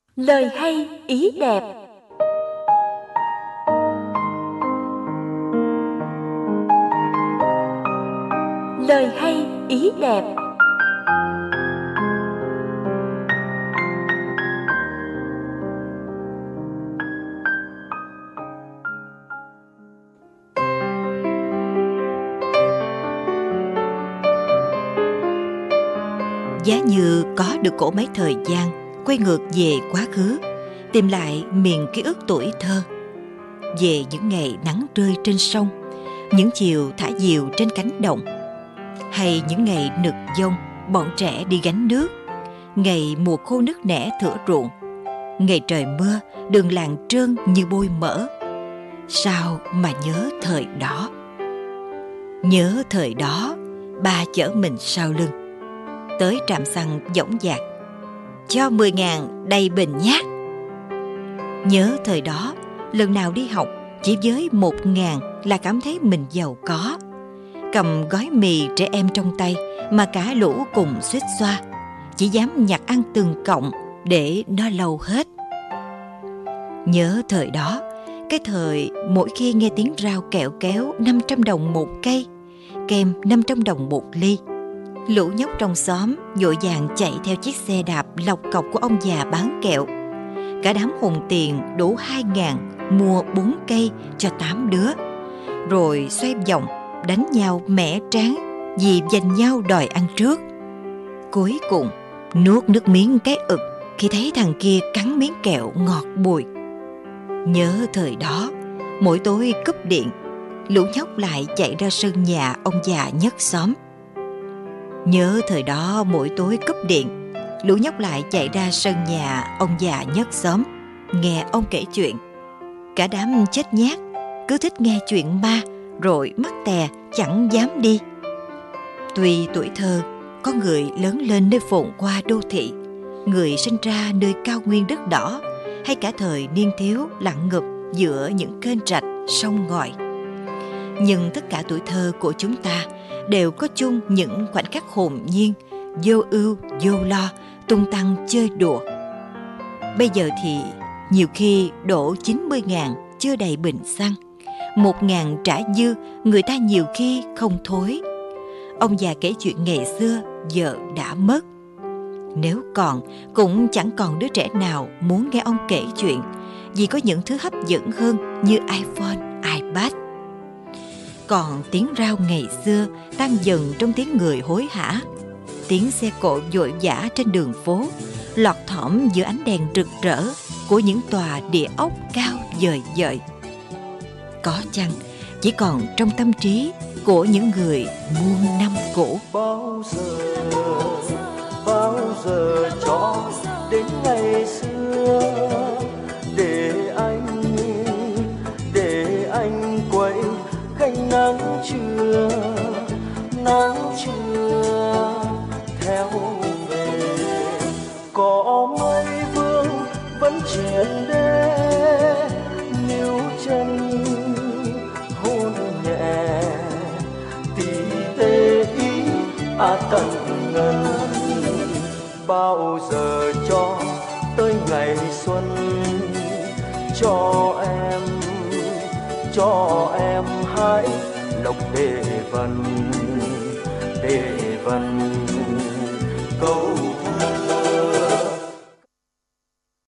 Lời hay ý đẹp. Lời hay ý đẹp. Giá như có được cỗ máy thời gian, quay ngược về quá khứ, tìm lại miền ký ức tuổi thơ, về những ngày nắng rơi trên sông, những chiều thả diều trên cánh đồng, hay những ngày nực giông bọn trẻ đi gánh nước, ngày mùa khô nứt nẻ thửa ruộng, ngày trời mưa đường làng trơn như bôi mỡ. Sao mà nhớ thời đó? Nhớ thời đó, ba chở mình sau lưng tới trạm xăng dõng dạc, cho 10.000 đầy bình nhát. Nhớ thời đó, lần nào đi học chỉ với 1.000 là cảm thấy mình giàu có. Cầm gói mì trẻ em trong tay mà cả lũ cùng xuýt xoa, chỉ dám nhặt ăn từng cọng để nó lâu hết. Nhớ thời đó, cái thời mỗi khi nghe tiếng rao kẹo kéo 500 đồng một cây, kem 500 đồng một ly, lũ nhóc trong xóm vội vàng chạy theo chiếc xe đạp lọc cọc của ông già bán kẹo. Cả đám hùng tiền đủ 2.000 mua 4 cây cho 8 đứa, rồi xoay vòng đánh nhau mẻ trán vì giành nhau đòi ăn trước. Cuối cùng nuốt nước miếng cái ực khi thấy thằng kia cắn miếng kẹo ngọt bùi. Nhớ thời đó, mỗi tối cúp điện, lũ nhóc lại chạy ra sân nhà ông già nhất xóm. Nhớ thời đó, mỗi tối cúp điện, lũ nhóc lại chạy ra sân nhà ông già nhất xóm, nghe ông kể chuyện. Cả đám chết nhát, cứ thích nghe chuyện ma, rồi mắc tè chẳng dám đi. Tuy tuổi thơ, có người lớn lên nơi phồn hoa đô thị, người sinh ra nơi cao nguyên đất đỏ, hay cả thời niên thiếu lặng ngụp giữa những kênh rạch sông ngòi, nhưng tất cả tuổi thơ của chúng ta đều có chung những khoảnh khắc hồn nhiên, vô ưu vô lo, tung tăng chơi đùa. Bây giờ thì nhiều khi đổ 90.000 chưa đầy bình xăng, 1.000 trả dư, người ta nhiều khi không thối. Ông già kể chuyện ngày xưa giờ đã mất. Nếu còn, cũng chẳng còn đứa trẻ nào muốn nghe ông kể chuyện, vì có những thứ hấp dẫn hơn như iPhone, iPad. Còn tiếng rao ngày xưa tan dần trong tiếng người hối hả, tiếng xe cộ vội vã trên đường phố, lọt thỏm giữa ánh đèn rực rỡ của những tòa địa ốc cao vời vợi. Có chăng chỉ còn trong tâm trí của những người muôn năm cũ. Bao giờ cho đến ngày xưa, để anh quay gánh nắng trưa theo về. Có mây vương vẫn triền đê, níu chân hôn nhẹ tỉ tê ý tận ngần. Bao giờ cho tới ngày xuân, cho em hái lộc để vần câu